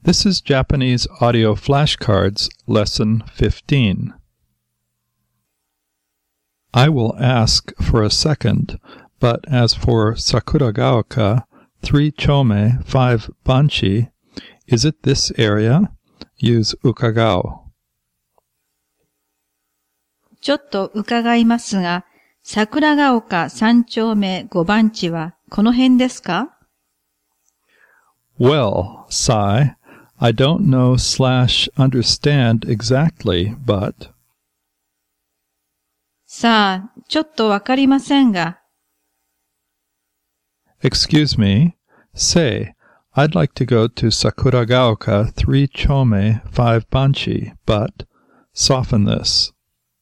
This is Japanese Audio Flashcards, Lesson 15. I will ask for a second, but as for Sakuragaoka, 3 chome, 5 banchi, is it this area? Use ukagao. ちょっと伺いますが、桜ヶ丘3丁目5番地はこの辺ですか? Well, Sai, I don't know / understand exactly, but... さあ、ちょっとわかりませんが。 Excuse me. Say, I'd like to go to Sakuragaoka 3 chome, 5 banchi, but... Soften this.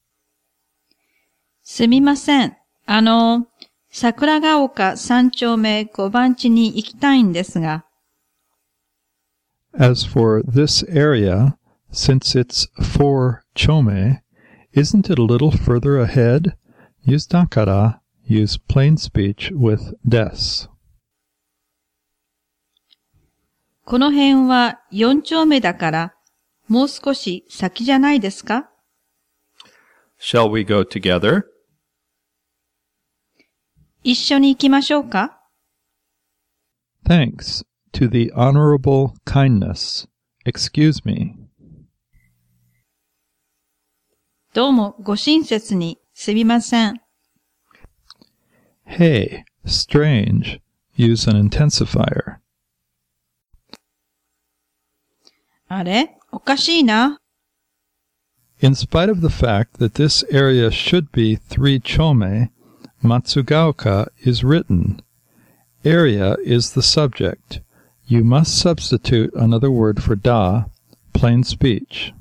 すみません。桜ヶ丘3丁目5番地に行きたいんですが。 As for this area, since it's 4 chome, isn't it a little further ahead? Use dakara, use plain speech with des. この辺は4丁目だから、もう少し先じゃないですか? Shall we go together? 一緒に行きましょうか? Thanks to the honorable kindness. Excuse me. どうもご親切にすみません。 Hey, strange. Use an intensifier. あれ? おかしいな。 In spite of the fact that this area should be 3 chome, Matsugaoka is written. Area is the subject. You must substitute another word for da, plain speech.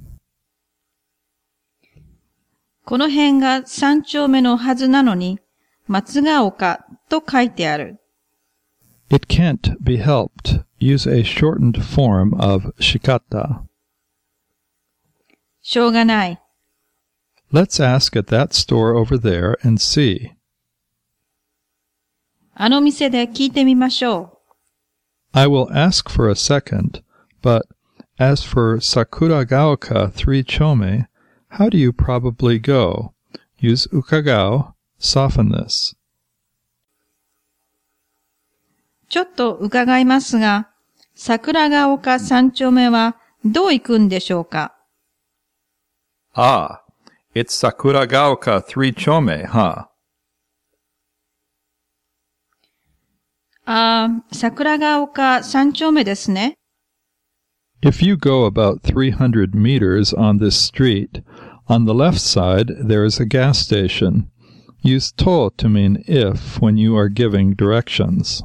この辺が3丁目のはずなのに、松ヶ丘と書いてある。 It can't be helped. Use a shortened form of shikata. しょうがない。 Let's ask at that store over there and see. あの店で聞いてみましょう。 I will ask for a second, but as for Sakuragaoka 3 chome, how do you probably go? Use ukagao, soften this. ちょっと伺いますが、桜ヶ丘3丁目はどう行くんでしょうか? Ah, it's Sakuragaoka 3 chome, huh? 桜ヶ丘3丁目ですね。 If you go about 300 meters on this street, on the left side there is a gas station. Use to mean if when you are giving directions.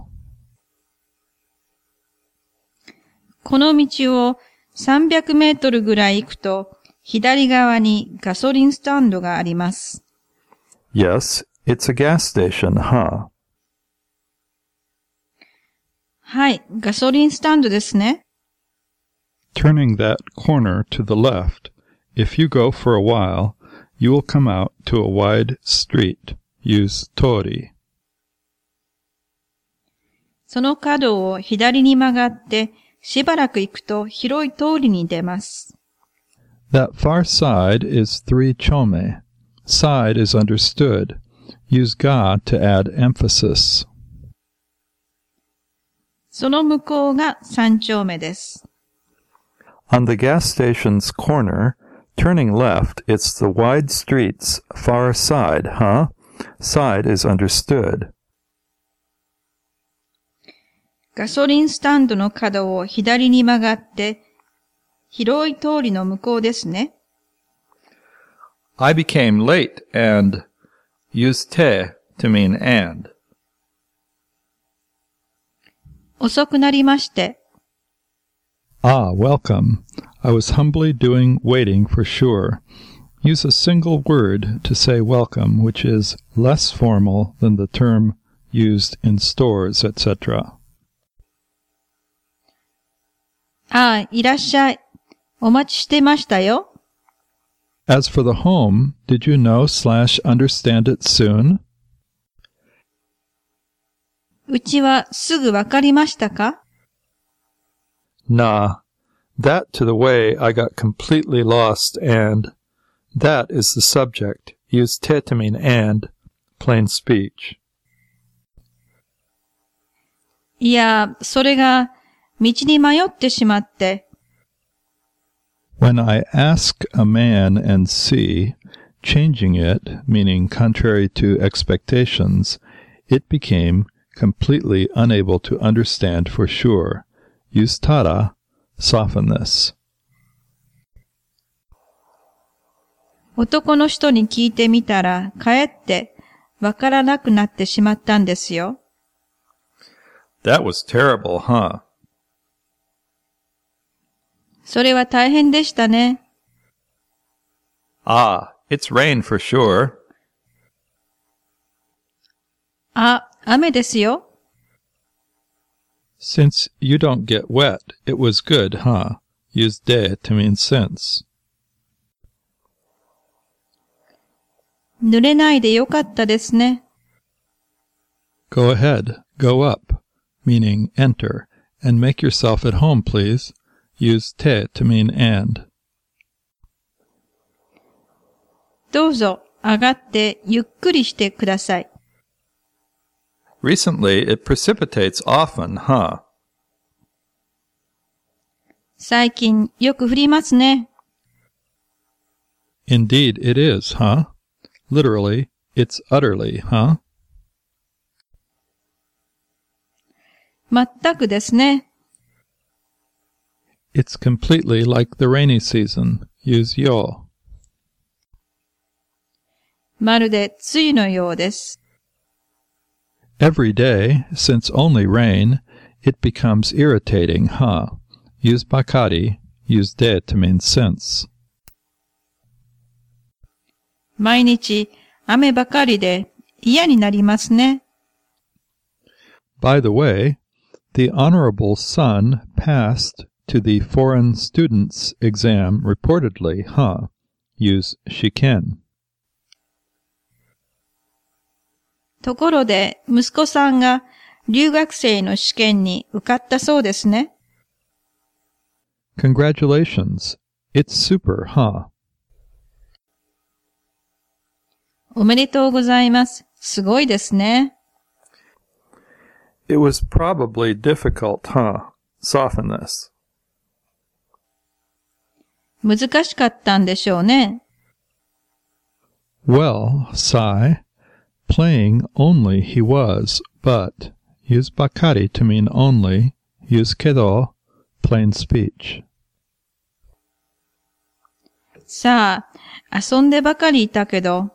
この道を300メートルぐらい行くと、左側にガソリンスタンドがあります。 Yes, it's a gas station, huh? はい、ガソリンスタンドですね。 Turning that corner to the left, if you go for a while, you will come out to a wide street. Use tori. その角を左に曲がって、しばらく行くと広い通りに出ます。 That far side is 3 chome. Side is understood. Use ga to add emphasis. その向こうが3丁目です。 On the gas station's corner, turning left, it's the wide street's far side, huh? Side is understood. ガソリンスタンドの角を左に曲がって、広い通りの向こうですね。 I became late and use te to mean and. 遅くなりまして。 Ah, welcome. I was humbly doing waiting for sure. Use a single word to say welcome, which is less formal than the term used in stores, etc. ああ、いらっしゃい。お待ちしてましたよ。 As for the home, did you know / understand it soon? うちはすぐわかりましたか? Nah, That to the way I got completely lost and that is the subject. Use te to mean and, plain speech. いや、それが道に迷ってしまって。 When I ask a man and see, changing it, meaning contrary to expectations, it became completely unable to understand for sure. Use tada, soften this. 男の人に聞いてみたら、かえってわからなくなってしまったんですよ。 That was terrible, huh? それは大変でしたね。 Ah, it's rain for sure. あ、雨ですよ。 Since you don't get wet, it was good, huh? Use de to mean since. 濡れないでよかったですね。 Go ahead, go up, meaning enter, and make yourself at home, please. Use te to mean and. どうぞ上がってゆっくりしてください。 Recently, it precipitates often, huh? 最近よく降りますね。 Indeed it is, huh? Literally, it's utterly, huh? 全くですね。 It's completely like the rainy season. Use yo. まるで梅雨のようです。 Every day, since only rain, it becomes irritating, huh? Use bakari, use de to mean since. 毎日雨ばかりで嫌になりますね。 By the way, the Honorable Son passed to the foreign students exam reportedly, huh? Use shiken. ところで息子さんが留学生の試験に受かったそうですね。 Congratulations. It's super, huh? おめでとうございます。すごいですね。 It was probably difficult, huh? Soften this. 難しかったんでしょうね。 Well, sigh. Playing only he was, but use bakari to mean only, use kedo, plain speech. さあ、遊んでばかりいたけど、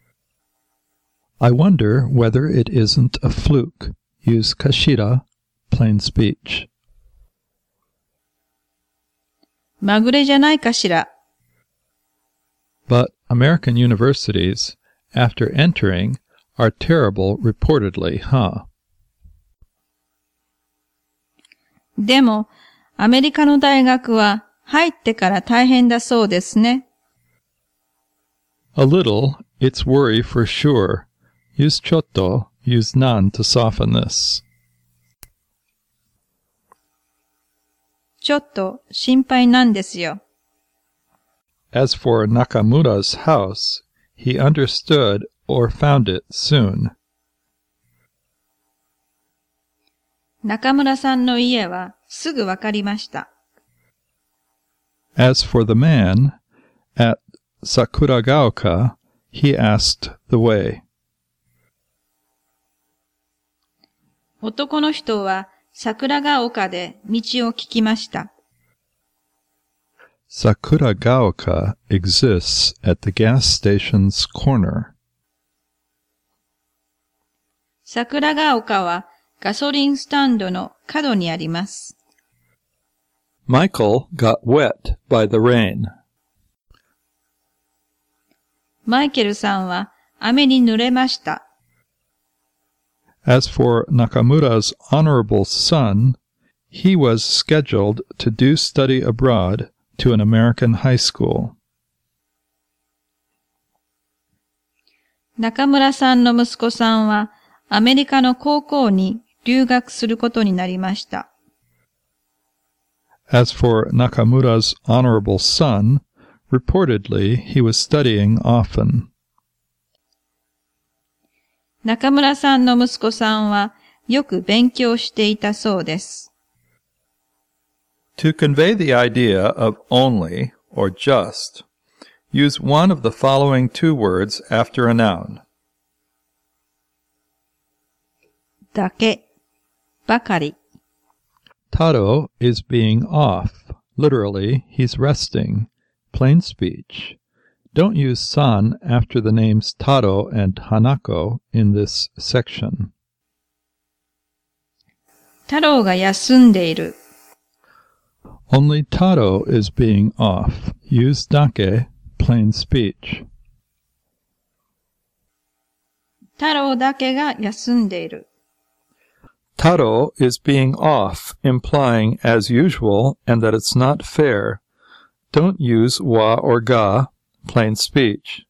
I wonder whether it isn't a fluke. Use kashira, plain speech. まぐれじゃないかしら。 But American universities, after entering, are terrible reportedly, huh? でも、アメリカの大学は入ってから大変だそうですね。 A little, it's worry for sure. Use chotto, use nan to soften this. ちょっと心配なんですよ。 As for Nakamura's house, he understood or found it soon. 中村さんの家はすぐわかりました。 As for the man, at Sakuragaoka, he asked the way. 男の人は桜ヶ丘で道を聞きました。 Sakuragaoka exists at the gas station's corner. 桜ヶ丘はガソリンスタンドの角にあります。 Michael got wet by the rain. マイケルさんは雨に濡れました。 As for Nakamura's honorable son, he was scheduled to do study abroad to an American high school. 中村さんの息子さんはアメリカの高校に留学することになりました。 As for Nakamura's honorable son, reportedly he was studying often. 中村さんの息子さんはよく勉強していたそうです。 To convey the idea of only or just, use one of the following two words after a noun. だけ、ばかり。 Taro is being off. Literally, he's resting. Plain speech. Don't use san after the names Taro and Hanako in this section. 太郎が休んでいる。 Only Taro is being off. Use dake, plain speech. 太郎だけが休んでいる。 Taro is being off, implying as usual and that it's not fair. Don't use wa or ga, plain speech.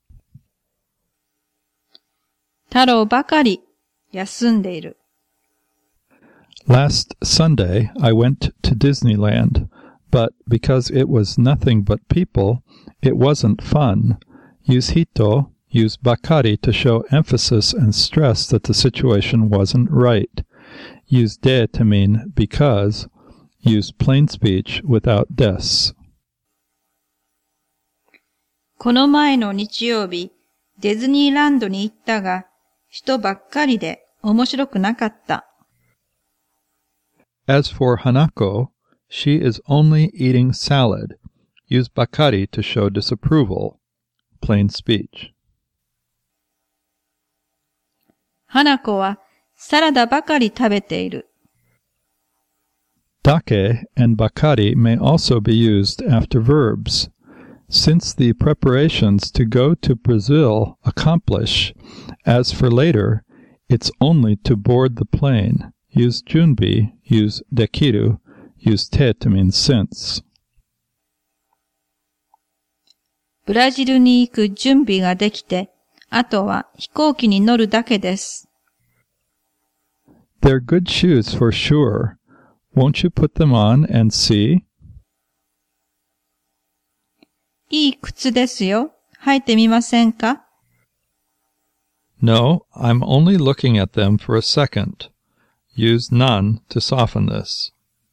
太郎ばかり休んでいる。 Last Sunday, I went to Disneyland, but because it was nothing but people, it wasn't fun. Use hito, use bakari to show emphasis and stress that the situation wasn't right. Use de to mean because. Use plain speech without des. この前の日曜日、ディズニーランドに行ったが、人ばっかりで面白くなかった。 As for Hanako, she is only eating salad. Use bakari to show disapproval. Plain speech. 花子はサラダばかり食べている。 Dake and bakari may also be used after verbs. Since the preparations to go to Brazil accomplish, as for later, it's only to board the plane. Use junbi, use dekiru, use te to mean since. ブラジルに行く準備ができて、あとは飛行機に乗るだけです。 They're good shoes for sure. Won't you put them on and see? いい靴ですよ。履いてみませんか？ No, I'm only looking at them for a second. Use none to soften this.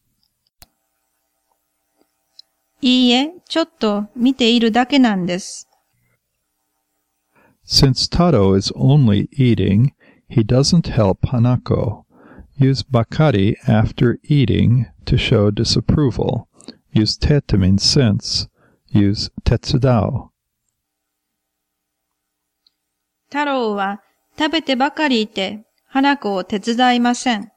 いいえ、ちょっと見ているだけなんです。 Since Taro is only eating, he doesn't help Hanako. Use bakari after eating to show disapproval. Use te to mean since. Use tetsudao. 太郎は食べてばかりいて、花子を手伝いません。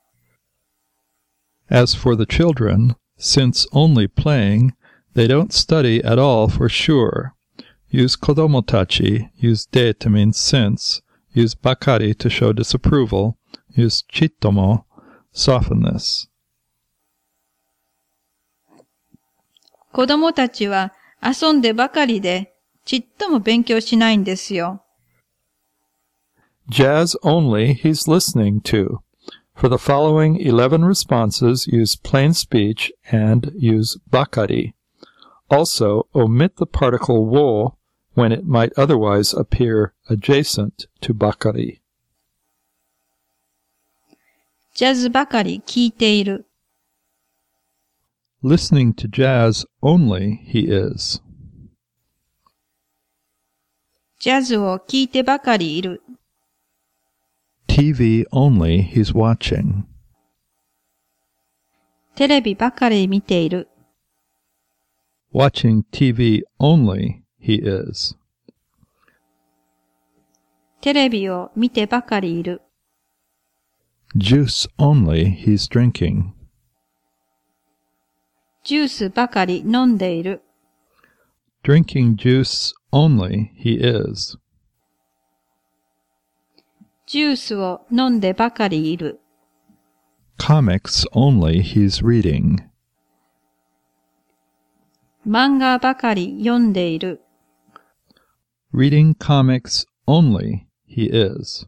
As for the children, since only playing, they don't study at all for sure. Use kodomotachi, use de to mean since, use bakari to show disapproval, use chittomo, soften this. 子供たちは遊んでばかりで、ちっとも勉強しないんですよ。 Jazz only he's listening to. For the following 11 responses, use plain speech and use bakari. Also, omit the particle wo when it might otherwise appear adjacent to bakari. ジャズばかり聞いている。 Listening to jazz only he is. ジャズを聞いてばかりいる。 TV only he's watching. テレビばかり見ている。 Watching TV only he is. テレビを見てばかりいる。 Juice only he's drinking. ジュースばかり飲んでいる。 Drinking juice only he is. ジュースを飲んでばかりいる。 Comics only he's reading. 漫画ばかり読んでいる。 Reading comics only he is.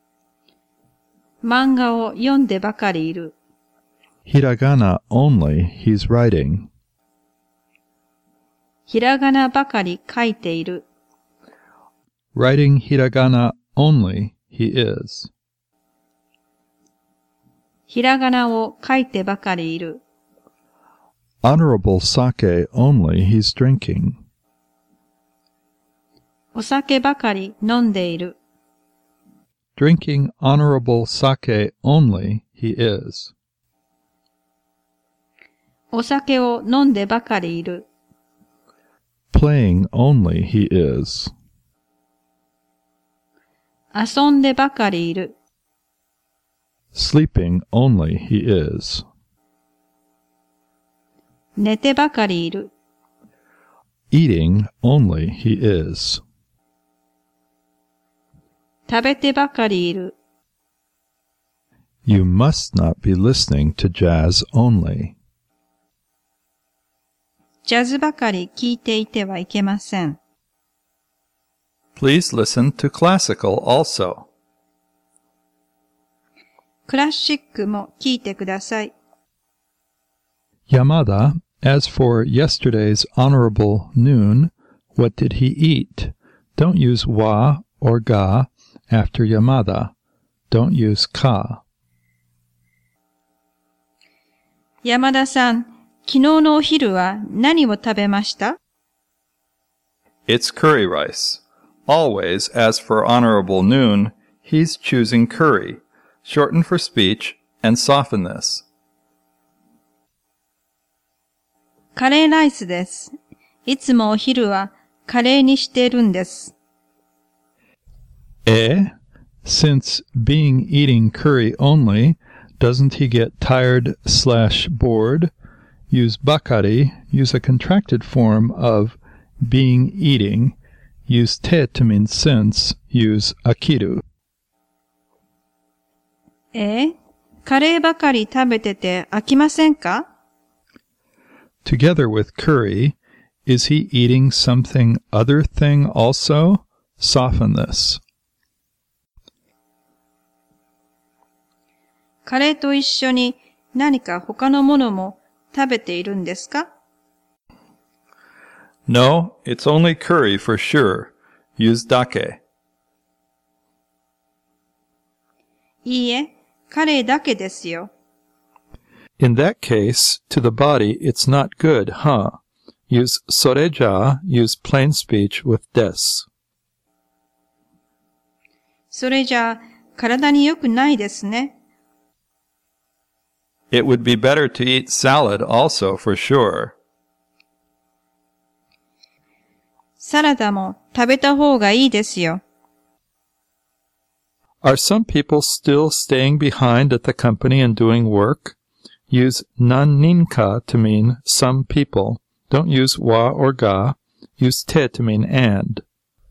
漫画を読んでばかりいる。 Hiragana only he's writing. ひらがなばかり書いている。 Writing hiragana only, he is. ひらがなを書いてばかりいる。 Honorable sake only, he's drinking. お酒ばかり飲んでいる。 Drinking honorable sake only, he is. お酒を飲んでばかりいる。 Playing only, he is. 遊んでばかりいる。 Sleeping only, he is. 寝てばかりいる。 Eating only, he is. 食べてばかりいる。 You must not be listening to jazz only. ジャズばかり聞いていてはいけません。 Please listen to classical also. クラシックも聞いてください。 Yamada, as for yesterday's honorable noon, what did he eat? Don't use wa or ga after Yamada. Don't use ka. 山田さん、昨日のお昼は何を食べました？ It's curry rice. Always, as for honorable noon, he's choosing curry. Shorten for speech and soften this. カレーライスです。いつもお昼はカレーにしてるんです。 Since being eating curry only, doesn't he get tired/bored? Use bakari, use a contracted form of being eating. Use te to mean since, use akiru. カレーばかり食べてて飽きませんか？ Together with curry, is he eating something other thing also? Soften this. カレーと一緒に何か他のものも食べているんですか？ No, it's only curry for sure. Use dake. いいえ、カレーだけですよ。 In that case, to the body, it's not good, huh? Use soreja, use plain speech with des. それじゃあ、体に良くないですね。 It would be better to eat salad also for sure. サラダも食べた方がいいですよ。 Are some people still staying behind at the company and doing work? Use nanninka to mean some people. Don't use wa or ga. Use te to mean and.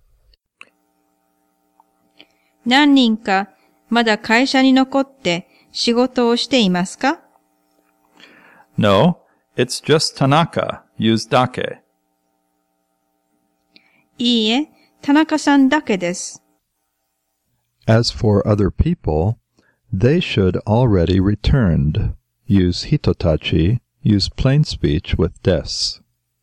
何人かまだ会社に残って仕事をしていますか？ No, it's just Tanaka. Use dake. いいえ、田中さんだけです。 As for other people, they should already returned. Use hitotachi, use plain speech with des.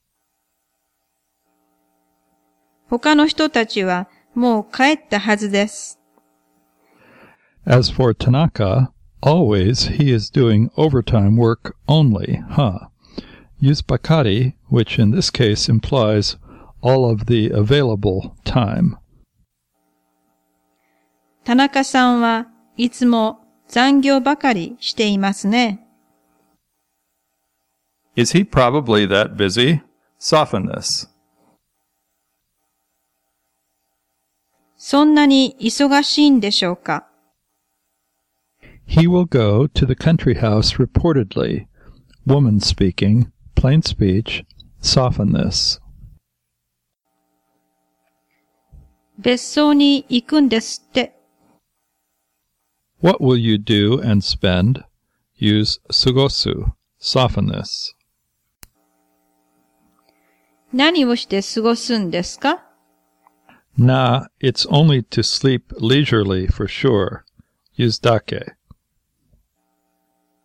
他の人たちはもう帰ったはずです。 As for Tanaka, always he is doing overtime work only, huh? Use bakari, which in this case implies all of the available time. 田中さんはいつも残業ばかりしていますね。 Is he probably that busy? Soften this. そんなに忙しいんでしょうか？ He will go to the country house reportedly. Woman speaking, plain speech, soften this. 別荘に行くんですって。 What will you do and spend? Use sugosu, soften this. 何をして過ごすんですか？ Nah, it's only to sleep leisurely for sure. Use dake.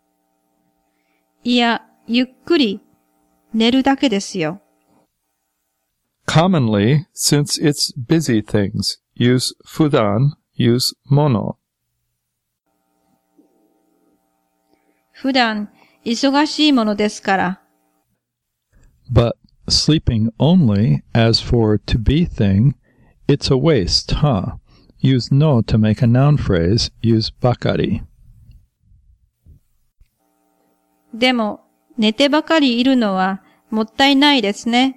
いや、ゆっくり寝るだけですよ。 Commonly, since it's busy things, use fudan, use mono. 普段、忙しいものですから。 But sleeping only, as for to be thing, it's a waste, huh? Use no to make a noun phrase, use bakari. でも、寝てばかりいるのはもったいないですね。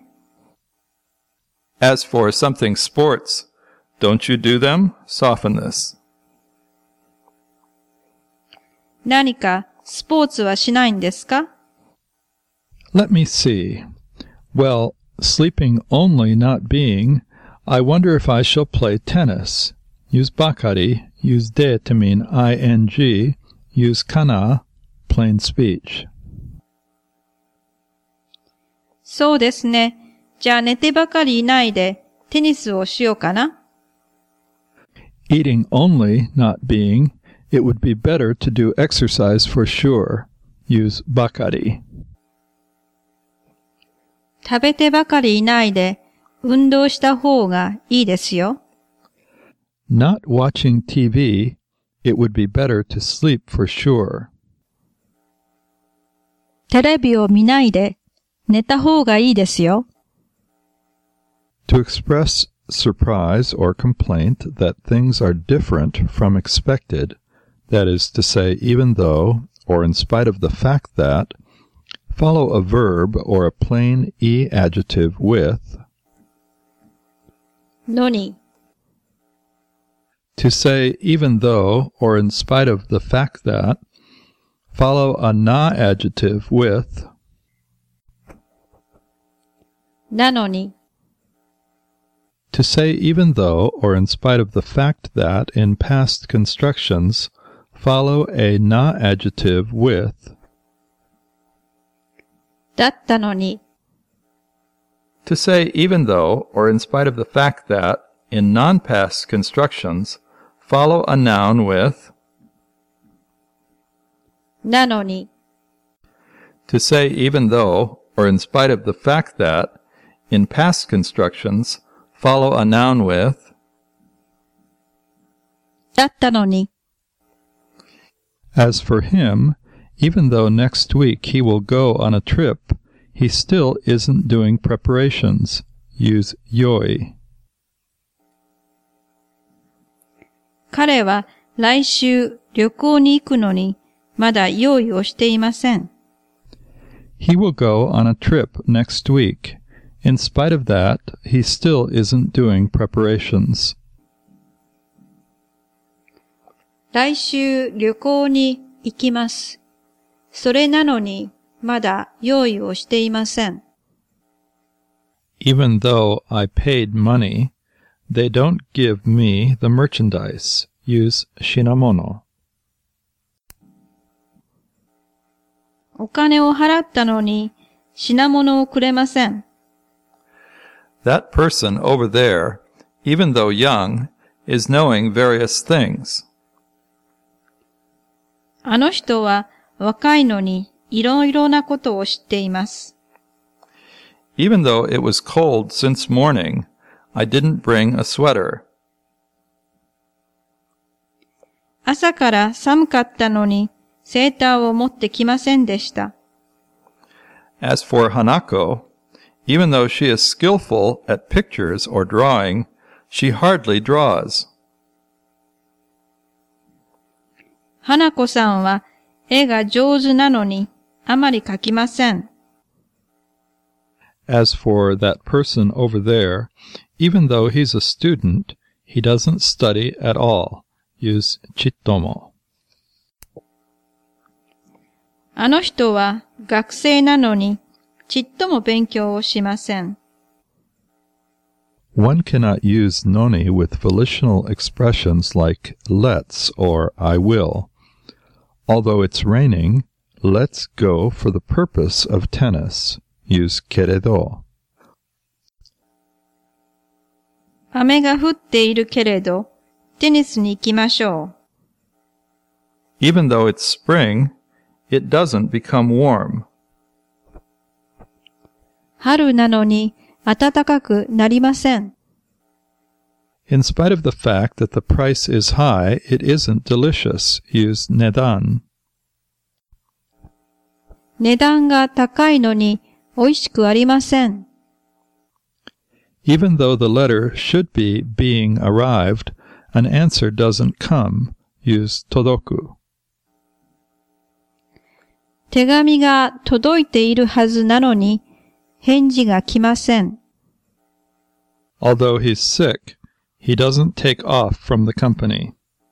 As for something sports, don't you do them? Soften this. 何かスポーツはしないんですか？ Let me see. Well, sleeping only not being, I wonder if I shall play tennis. Use bakari, use de to mean ing, use kana, plain speech. そうですね。じゃあ寝てばかりいないでテニスをしようかな。 Eating only not being, it would be better to do exercise for sure. Use bakari. 食べてばかりいないで運動した方がいいですよ。 Not watching TV, it would be better to sleep for sure. テレビを見ないで寝た方がいいですよ。 To express surprise or complaint that things are different from expected, that is to say, even though, or in spite of the fact that, follow a verb or a plain E adjective with のに。 To say even though, or in spite of the fact that, follow a na adjective with なのに。 To say even though, or in spite of the fact that, in past constructions, follow a na adjective with だったのに。 To say even though, or in spite of the fact that, in non-past constructions, follow a noun with なのに。 To say even though, or in spite of the fact that, in past constructions, follow a noun with だったのに。 As for him, even though next week he will go on a trip, he still isn't doing preparations. Use yoi. 彼は来週旅行に行くのにまだ用意をしていません。 He will go on a trip next week. In spite of that, he still isn't doing preparations. 来週旅行に行きます。それなのにまだ用意をしていません。 Even though I paid money, they don't give me the merchandise. Use shinamono. お金を払ったのに品物をくれません。 That person over there, even though young, is knowing various things. あの人は若いのにいろいろなことを知っています。 Even though it was cold since morning, I didn't bring a sweater. 朝から寒かったのにセーターを持ってきませんでした。 As for Hanako, even though she is skillful at pictures or drawing, she hardly draws. 花子さんは絵が上手なのにあまり描きません。 As for that person over there, even though he's a student, he doesn't study at all. Use chittomo. あの人は学生なのにちっとも勉強をしません。 One cannot use noni with volitional expressions like let's or I will. Although it's raining, let's go for the purpose of tennis. Use keredo. 雨が降っているけれど、テニスに行きましょう。 Even though it's spring, it doesn't become warm. 春なのに暖かくなりません。 In spite of the fact that the price is high, it isn't delicious. Use nedan. 値段が高いのに美味しくありません。 Even though the letter should be being arrived, an answer doesn't come. Use todoku. 手紙が届いているはずなのに返事が来ません。 Although he's sick, he doesn't take off from the company.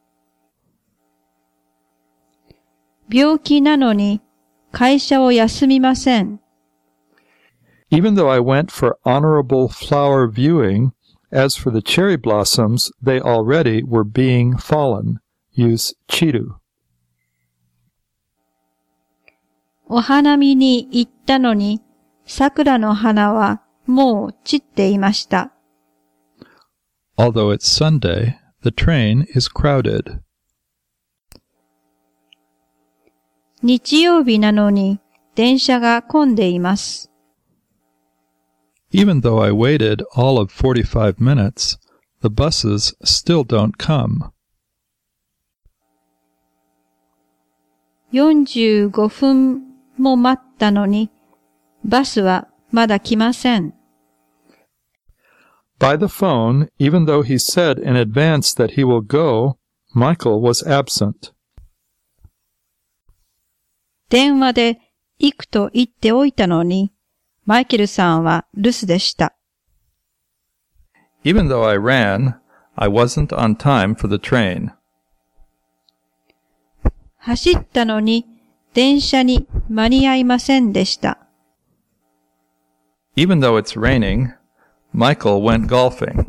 病気なのに会社を休みません。 Even though I went for honorable flower viewing, as for the cherry blossoms, they already were being fallen. Use chiru. お花見に行ったのに桜の花はもう散っていました。 Although it's Sunday, the train is crowded. 日曜日なのに電車が混んでいます。 Even though I waited all of 45 minutes, the buses still don't come. 45分も待ったのにバスはまだ来ません。 By the phone, even though he said in advance that he will go, Michael was absent. 電話で行くと言っておいたのにマイケルさんは留守でした。 Even though I ran, I wasn't on time for the train. 走ったのに電車に間に合いませんでした。 Even though it's raining, Michael went golfing.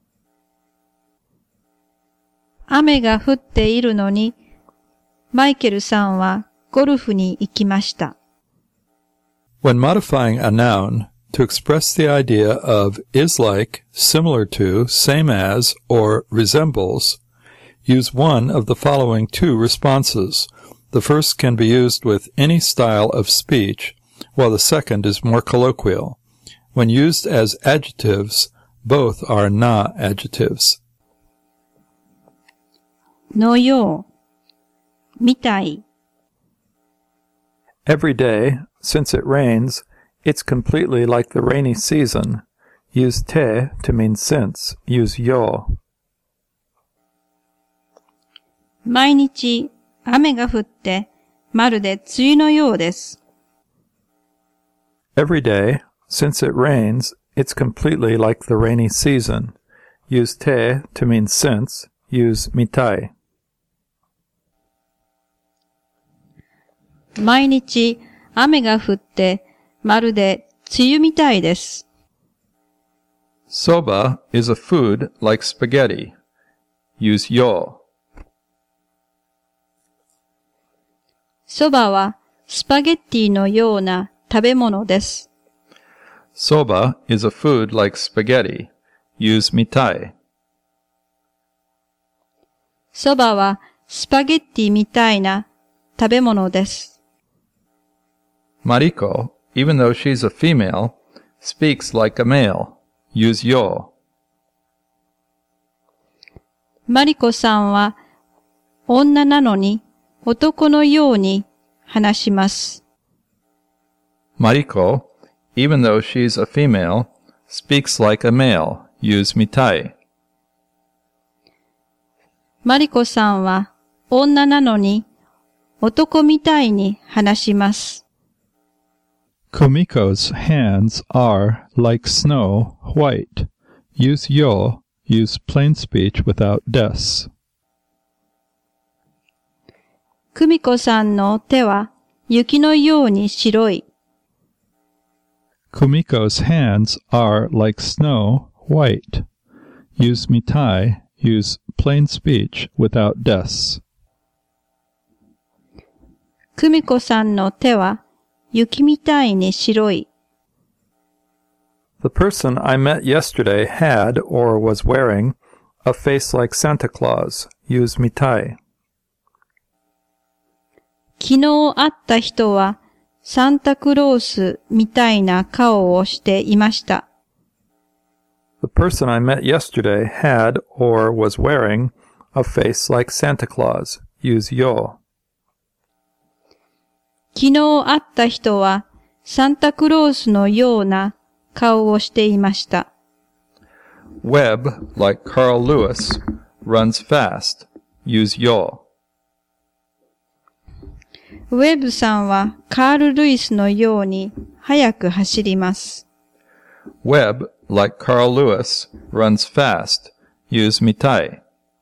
雨が降っているのにマイケルさんはゴルフに行きました。 When modifying a noun, to express the idea of is like, similar to, same as, or resembles, use one of the following two responses. The first can be used with any style of speech, while the second is more colloquial. When used as adjectives, both are na adjectives. のよう、みたい。 Every day, since it rains, it's completely like the rainy season. Use te to mean since. Use yo. 毎日雨が降ってまるで梅雨のようです。 Every day, since it rains, it's completely like the rainy season. Use te to mean since. Use mitai. 毎日雨が降ってまるで梅雨みたいです。 Soba is a food like spaghetti. Use yo. そばはスパゲッティのような食べ物です。 Soba is a food like spaghetti. Use mitai. そばはスパゲッティみたいな食べ物です。 Mariko, even though she's a female, speaks like a male. Use yo. マリコさんは女なのに男のように話します。 Mariko, even though she's a female, speaks like a male. Use mitai. マリコさんは女なのに男みたいに話します。 Kumiko's hands are, like snow, white. Use yo. Use plain speech without des. 久美子さんの手は雪のように白い。 Kumiko's hands are, like snow, white. Use mitai. Use plain speech without des. 久美子さんの手は雪みたいに白い。 The person I met yesterday had, or was wearing, a face like Santa Claus. Use mitai. 昨日会った人はサンタクロースみたいな顔をしていました。 The person I met yesterday had or was wearing a face like Santa Claus. Use yo. 昨日会った人はサンタクロースのような顔をしていました。 Webb, like Carl Lewis, runs fast. Use yo. ウェブさんはカール・ルイスのように速く走ります。 Webb, like Carl Lewis, runs fast. Use mitai.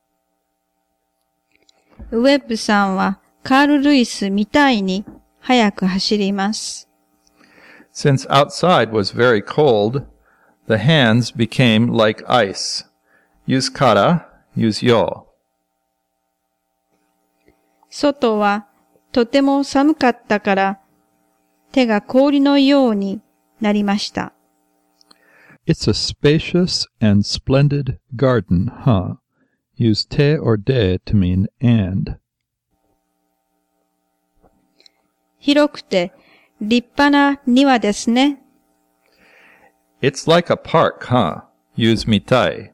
ウェブさんはカール・ルイスみたいに速く走ります。 Since outside was very cold, the hands became like ice. Use kara. Use yo. 外はとても寒かったから手が氷のようになりました。 It's a spacious and splendid garden, huh? Use te or de to mean and. 広くて立派な庭ですね。 It's like a park, huh? Use mitai.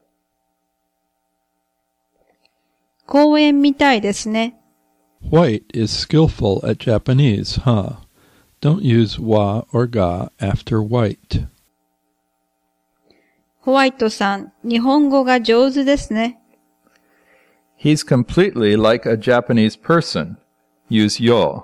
公園みたいですね。 White is skillful at Japanese, huh? Don't use wa or ga after white. ホワイトさん、日本語が上手ですね。 He's completely like a Japanese person. Use yo.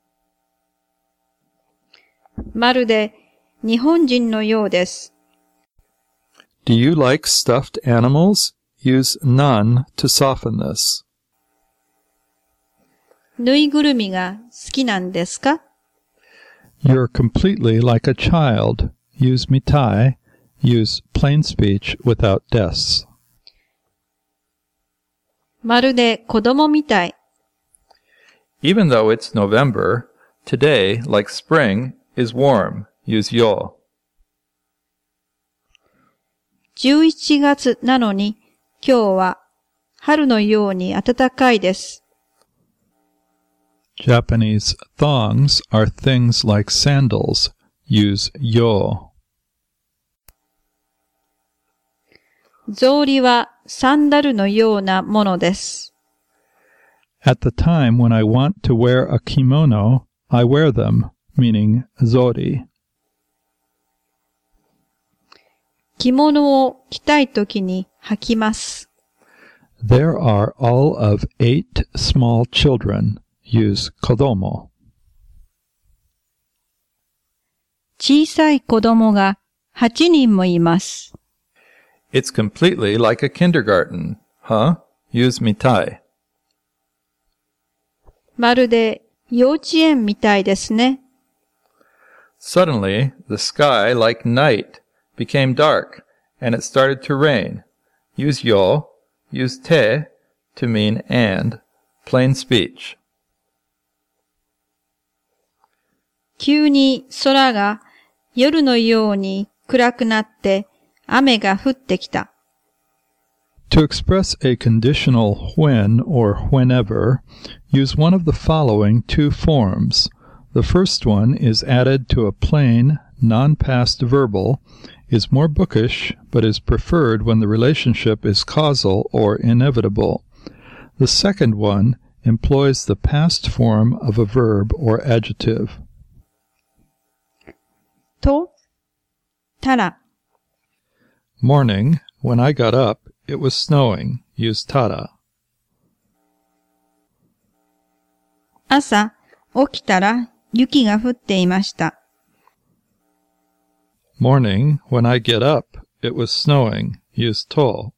まるで日本人のようです。 Do you like stuffed animals? Use none to soften this. ぬいぐるみが好きなんですか？ You're completely like a child. Use mitai. Use plain speech without des. まるで子供みたい。 Even though it's November, today, like spring, is warm. Use yo. 11月なのに今日は春のように暖かいです。 Japanese thongs are things like sandals. Use yo. 草履はサンダルのようなものです。 At the time when I want to wear a kimono, I wear them, meaning zori. 着物を着たいときに履きます。 There are all of 8 small children. Use kodomo. 小さい子供が8人もいます。 It's completely like a kindergarten. Huh? Use mitai. まるで幼稚園みたいですね。 Suddenly, the sky, like night, became dark, and it started to rain. Use yo. Use te to mean and. Plain speech. 急に空が夜のように暗くなって雨が降ってきた。 To express a conditional when or whenever, use one of the following 2 forms. The first one is added to a plain, non-past verbal, is more bookish, but is preferred when the relationship is causal or inevitable. The second one employs the past form of a verb or adjective. と、たら。 Morning, when I got up, it was snowing. Use tada. 朝、起きたら雪が降っていました。 Morning, when I get up, it was snowing. Use to.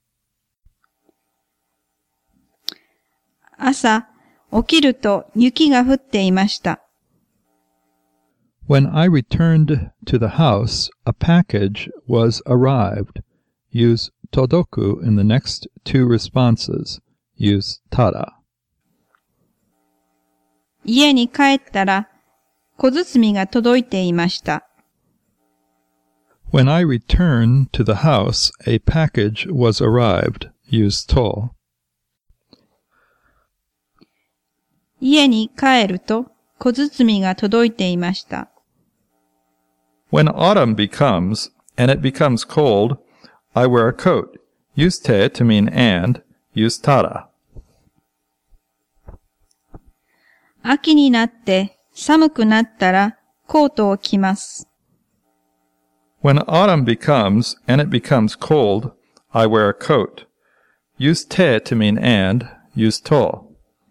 朝、起きると雪が降っていました。 When I returned to the house, a package was arrived. Use todoku in the next 2 responses. Use tada. 家に帰ったら小包が届いていました。 When I returned to the house, a package was arrived. Use to. 家に帰ると小包が届いていました。 When autumn becomes, and it becomes cold, I wear a coat. Use te to mean and. Use tada. 秋になって寒くなったらコートを着ます。 When autumn becomes, and it becomes cold, I wear a coat. Use te to mean and. Use to.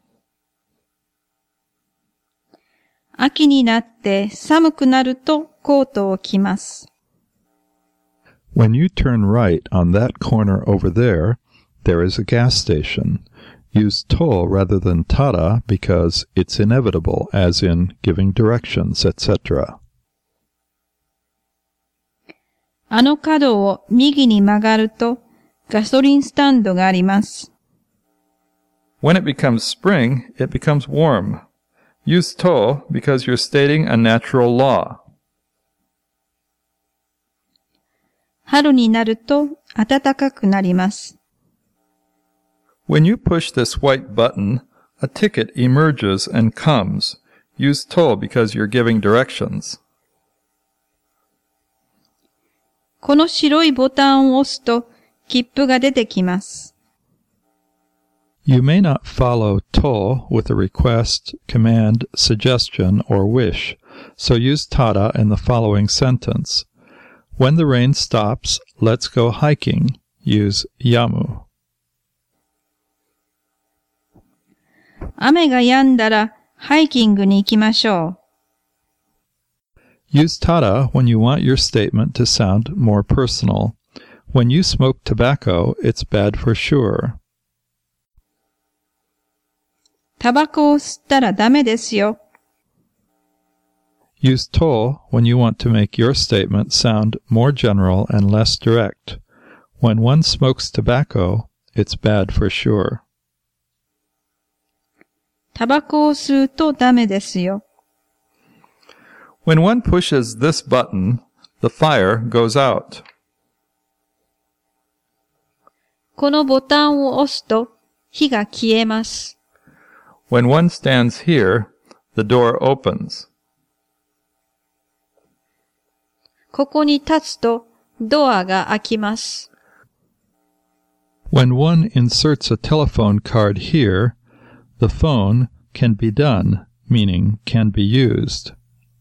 秋になって寒くなるとコートを着ます。 When you turn right on that corner over there, there is a gas station. Use to rather than tada because it's inevitable, as in giving directions, etc. あの角を右に曲がるとガソリンスタンドがあります。 When it becomes spring, it becomes warm. Use to because you're stating a natural law. 春になると暖かくなります。 When you push this white button, a ticket emerges and comes. Use to because you're giving directions. この白いボタンを押すと切符が出てきます。 You may not follow to with a request, command, suggestion, or wish, so use tada in the following sentence. When the rain stops, let's go hiking. Use yamu. 雨が止んだらハイキングに行きましょう。 Use tada when you want your statement to sound more personal. When you smoke tobacco, it's bad for sure. タバコを吸ったらダメですよ。 Use to when you want to make your statement sound more general and less direct. When one smokes tobacco, it's bad for sure. タバコを吸うとダメですよ。 When one pushes this button, the fire goes out. このボタンを押すと火が消えます。 When one stands here, the door opens. ここに立つとドアが開きます。 When one inserts a telephone card here, the phone can be done, meaning can be used.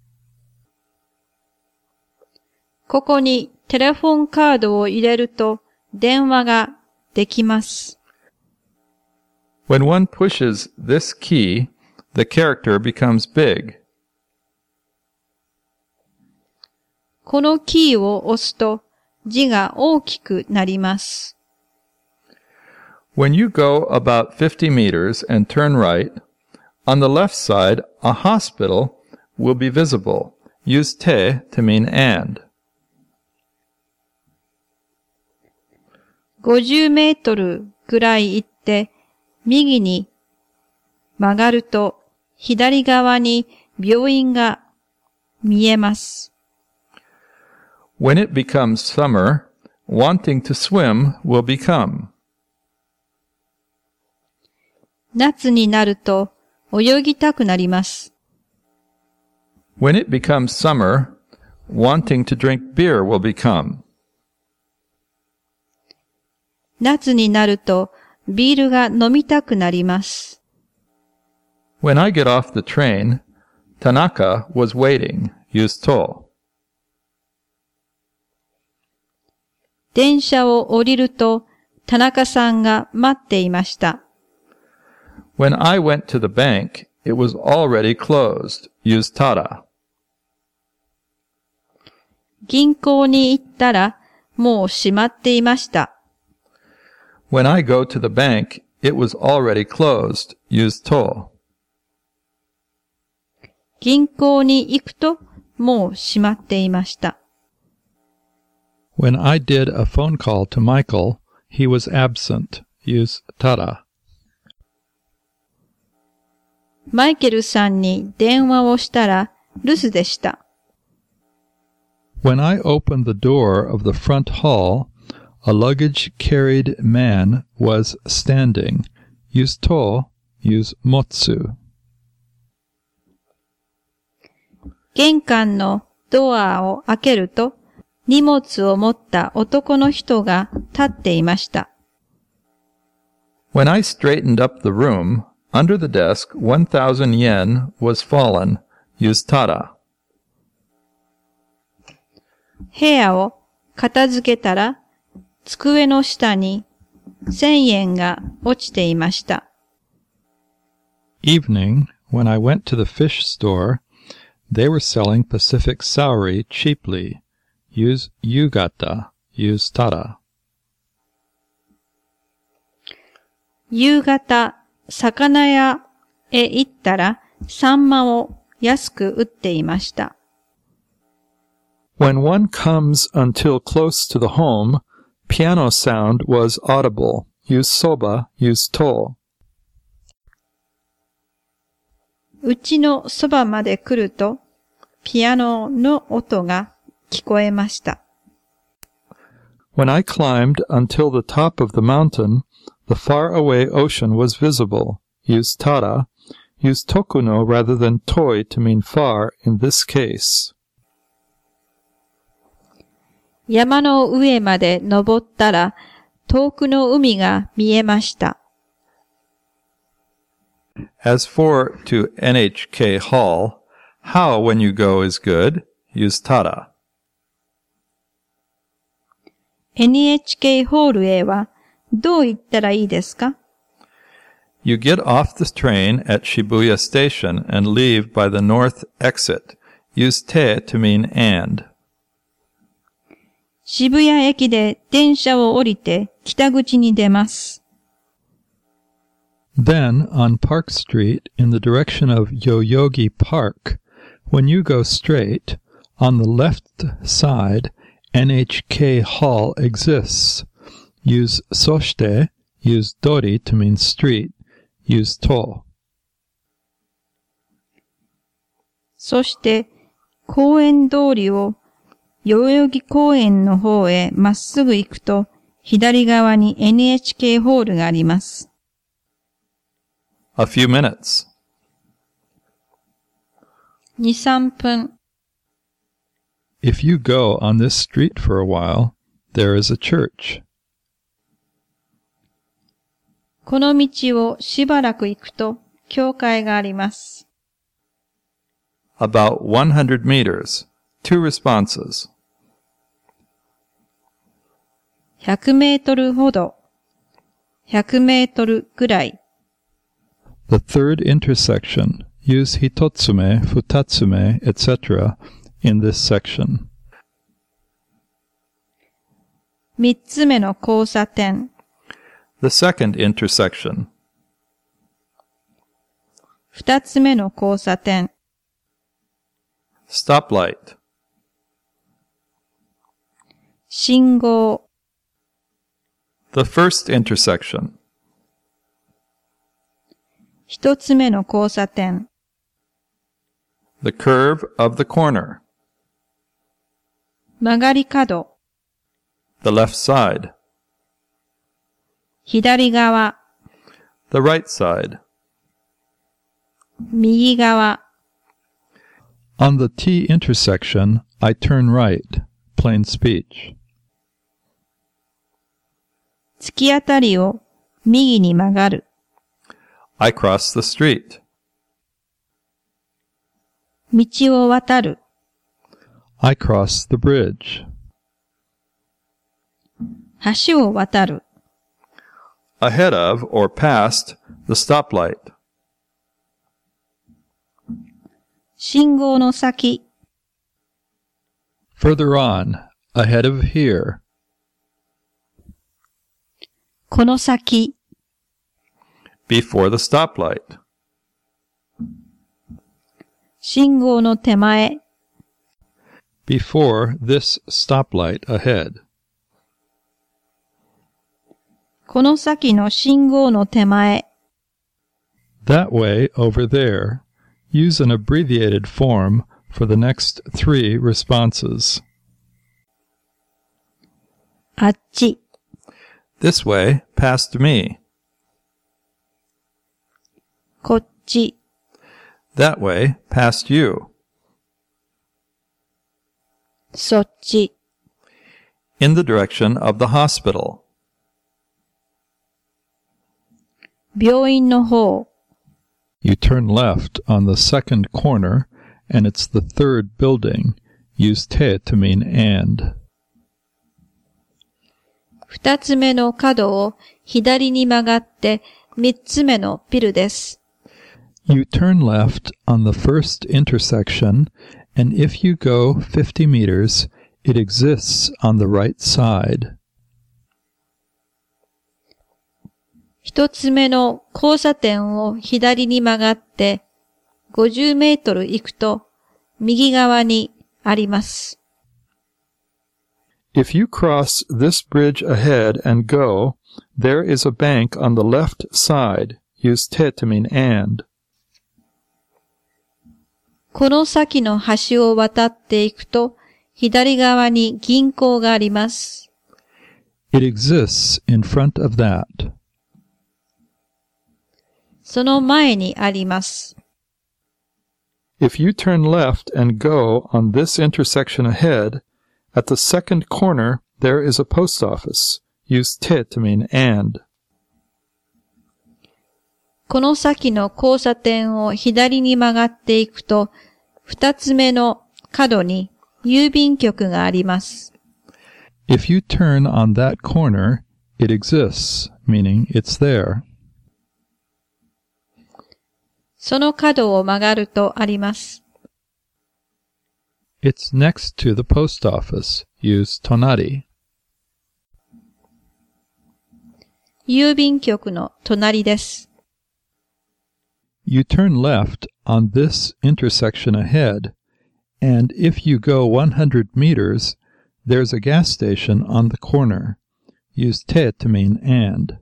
ここにテレフォンカードを入れると電話ができます。 When one pushes this key, the character becomes big. このキーを押すと字が大きくなります。 When you go about 50 meters and turn right, on the left side, a hospital will be visible. Use te to mean and. 50メートルぐらい行って右に曲がると左側に病院が見えます。 When it becomes summer, wanting to swim will become. 夏になると泳ぎたくなります。 When it becomes summer, wanting to drink beer will become. 夏になるとビールが飲みたくなります。 When I get off the train, Tanaka was waiting. Use to. 電車を降りると田中さんが待っていました。 When I went to the bank, it was already closed. Use tada. 銀行に行ったらもう閉まっていました。 When I go to the bank, it was already closed. Use to. 銀行に行くともう閉まっていました。 When I did a phone call to Michael, he was absent. Use tada. マイケルさんに電話をしたら留守でした。 When I opened the door of the front hall, a luggage-carried man was standing. Use to, use motsu. 玄関のドアを開けると荷物を持った男の人が立っていました。 When I straightened up the room, under the desk 1,000 yen was fallen. Use tada. 部屋を片付けたら、机の下に1000円が落ちていました。 Evening, when I went to the fish store, they were selling Pacific Sauri cheaply. Use yugata. Use tada. 夕方、魚屋へ行ったら、サンマを安く売っていました。 When one comes until close to the home, piano sound was audible. Use soba. Use to. うちのそばまで来ると、ピアノの音が聞こえました。 When I climbed until the top of the mountain, the far-away ocean was visible. Use tada. Use tokuno rather than toi to mean far in this case. 山の上まで登ったら、遠くの海が見えました。 As for to NHK Hall, how when you go is good. Use tada. NHK ホールへはどう行ったらいいですか？ You get off the train at Shibuya Station and leave by the north exit. Use te to mean and. 渋谷駅で電車を降りて北口に出ます。 Then, on Park Street, in the direction of Yoyogi Park, when you go straight, on the left side, NHK Hall exists. Use soshite. Use dori to mean street. Use to. そして、公園通りを代々木公園の方へまっすぐ行くと、左側に NHK ホールがあります。 A few minutes. 2、3分。 If you go on this street for a while, there is a church. この道をしばらく行くと、教会があります。 About 100 meters. 2 responses. 100メートルほど。100メートルぐらい。 The third intersection. Use hitotsume, futatsume, etc. in this section. 3つ目の交差点。 The second intersection. 2つ目の交差点。 Stoplight. 信号。 The first intersection. 1つ目の交差点。 The curve of the corner. 曲がり角。 The left side. 左側。 The right side. 右側。 On the T intersection, I turn right. Plain speech. 突き当たりを右に曲がる。 I cross the street. 道を渡る。 I cross the bridge. 橋を渡る。 Ahead of or past the stoplight. 信号の先。 Further on, ahead of here. この先。 Before the stoplight. 信号の手前。 Before this stoplight ahead. この先の信号の手前。 That way over there. Use an abbreviated form for the next 3 responses. あっち。 This way, past me. こっち。 That way, past you. そっち。 In the direction of the hospital. 病院の方。 You turn left on the second corner, and it's the third building. Use te to mean and. 二つ目の角を左に曲がって三つ目のビルです。 You turn left on the first intersection, and if you go 50 meters, it exists on the right side. 一つ目の交差点を左に曲がって50メートル行くと右側にあります。 If you cross this bridge ahead and go, there is a bank on the left side. Use te to mean and. この先の橋を渡っていくと左側に銀行があります。 It exists in front of that. その前にあります。 If you turn left and go on this intersection ahead, at the second corner there is a post office. Use te to mean and. この先の交差点を左に曲がっていくと二つ目の角に郵便局があります。 If you turn on that corner, it exists, meaning it's there. その角を曲がるとあります。 It's next to the post office. Use tonari. 郵便局の隣です。 You turn left on this intersection ahead, and if you go 100 meters, there's a gas station on the corner. Use te to mean and.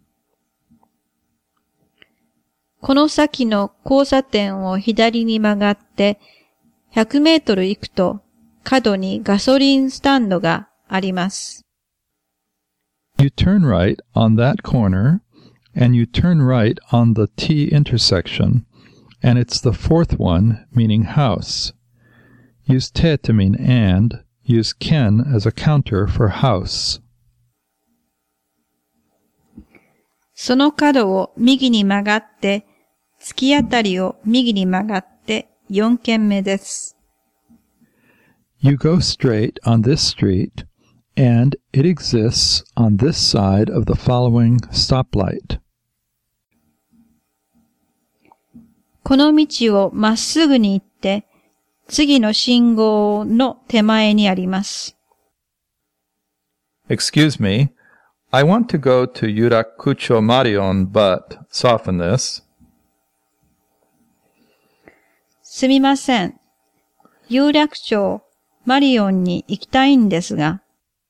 この先の交差点を左に曲がって100メートル行くと角にガソリンスタンドがあります。 You turn right on that corner, and you turn right on the T intersection, and it's the fourth one, meaning house. Use te to mean and. Use ken as a counter for house. その角を右に曲がって突き当たりを右に曲がって4軒目です。 You go straight on this street, and it exists on this side of the following stoplight. この道をまっすぐに行って、次の信号の手前にあります。 Excuse me, I want to go to Yurakucho Marion, but soften this. すみません。有楽町マリオンに行きたいんですが。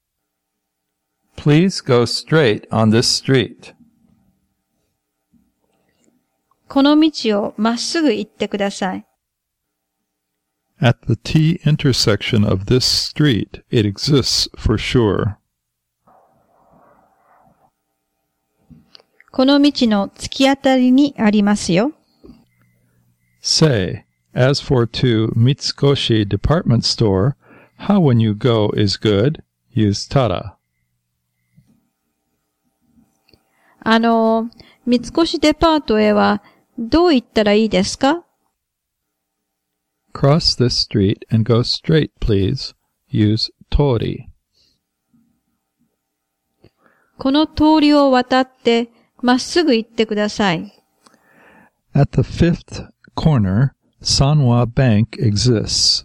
Please go straight on this street. この道をまっすぐ行ってください。 At the T intersection of this street, it exists for sure. この道の突き当たりにありますよ。 Say, as for to Mitsukoshi department store, how when you go is good, use tara. 三越デパートへはどう行ったらいいですか？ Cross this street and go straight, please. Use tori. この通りを渡ってまっすぐ行ってください。 At the fifth corner, Sanwa Bank exists.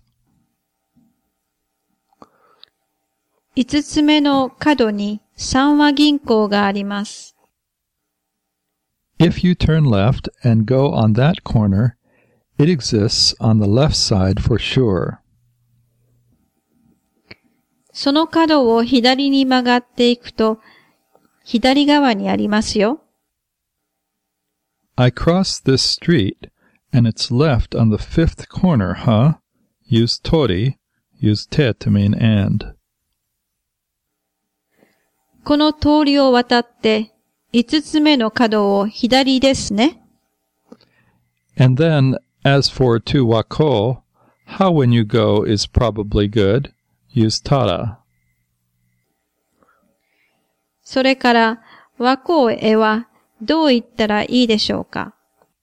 5つ目の角に三和銀行があります。 If you turn left and go on that corner, it exists on the left side for sure. その角を左に曲がっていくと、左側にありますよ。 I crossed this street, and it's left on the fifth corner, huh? Use tori. Use te to mean and. この通りを渡って、5つ目の角を左ですね。 And then, as for to wako, how when you go is probably good. Use tara. それから、和光へはどう言ったらいいでしょうか。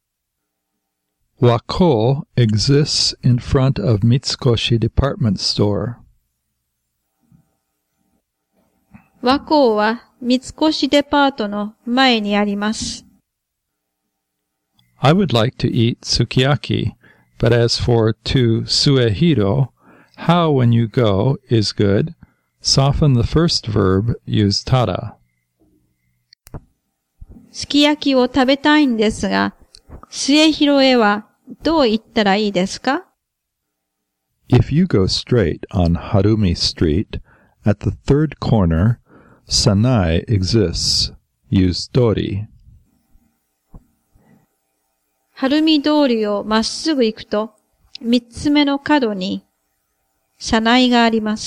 Wako exists in front of Mitsukoshi Department Store. 和光は三越デパートの前にあります。 I would like to eat sukiyaki, but as for to Suehiro, how when you go is good. Soften the first verb, use tada. すき焼きを食べたいんですが、末広へはどう言ったらいいですか？ If you go straight on Harumi Street, at the third corner, Sanai exists. Use dori. 晴海通りをまっすぐ行くと、三つ目の角に、車内があります。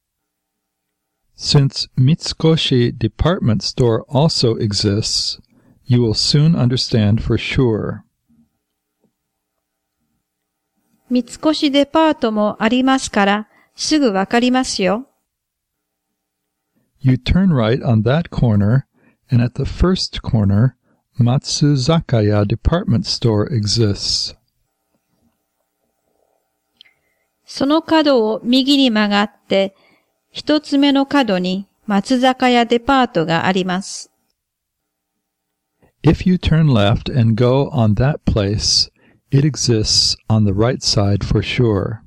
Since Mitsukoshi Department Store also exists, you will soon understand for sure. 三越デパートもありますから、すぐわかりますよ。 You turn right on that corner, and at the first corner, Matsuzakaya Department Store exists. その角を右に曲がって、一つ目の角に松坂屋デパートがあります。 If you turn left and go on that place, it exists on the right side for sure.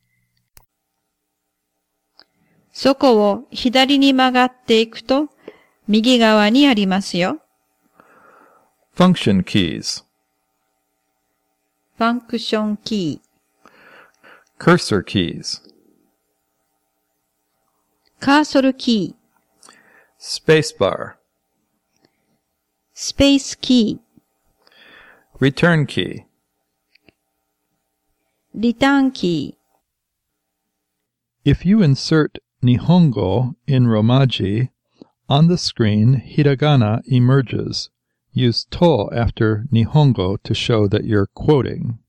そこを左に曲がっていくと、右側にありますよ。 Function keys. ファンクションキー、 Cursor keys. カーソルキー、 Spacebar. スペースキー、 Return key. リターンキー。 If you insert Nihongo in Romaji, on the screen hiragana emerges. Use to after Nihongo to show that you're quoting.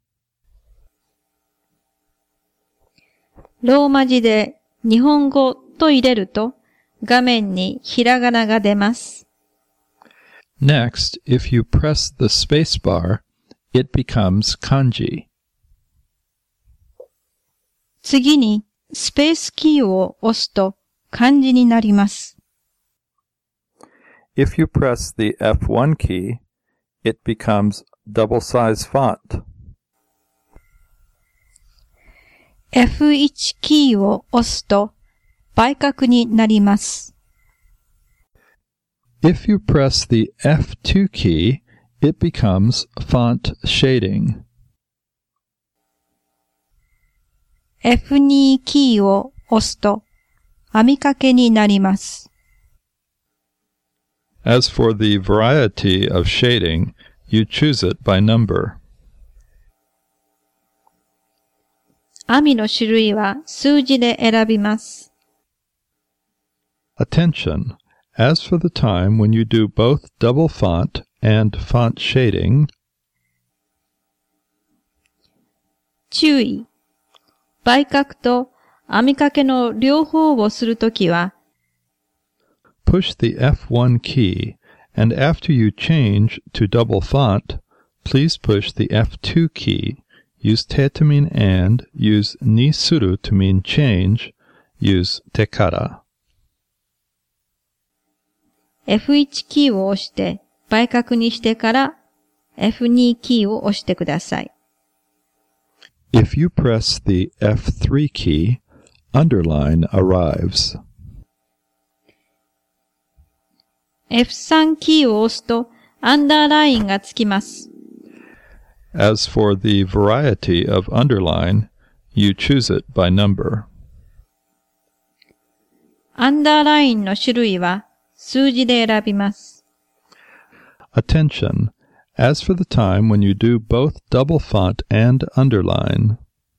ローマ字で日本語と入れると画面にひらがなが出ます。 Next, if you press the space bar, it becomes kanji. 次にスペースキーを押すと漢字になります。 If you press the F1 key, it becomes double-size font. F1 キーを押すと倍角になります。 If you press the F2 key, it becomes font shading. F2 キーを押すと網掛けになります。 As for the variety of shading, you choose it by number. 網の種類は数字で選びます。 Attention! As for the time when you do both double font and font shading, 注意。倍角と網掛けの両方をするときは、 push the F1 key, and after you change to double font, please push the F2 key. Use te to mean and, use ni suru to mean change, use te kara. F1 キーを押して倍角にしてから F2 キーを押してください。 If you press the F3 key, underline arrives. F3 キーを押すとアンダーラインがつきます。 As for the variety of underline, you choose it by number. アンダーラインの種類は数字で選びます。 Attention! As for the time when you do both double font and underline,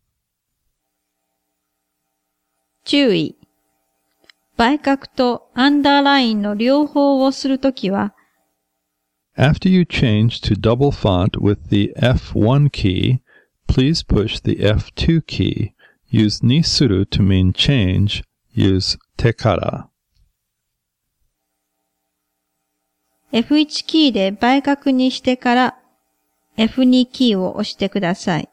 注意。倍角とアンダーラインの両方をするときは、 after you change to double font with the F1 key, please push the F2 key. Use ni suru to mean change. Use te kara. F1 キーで倍角にしてから F2 キーを押してください。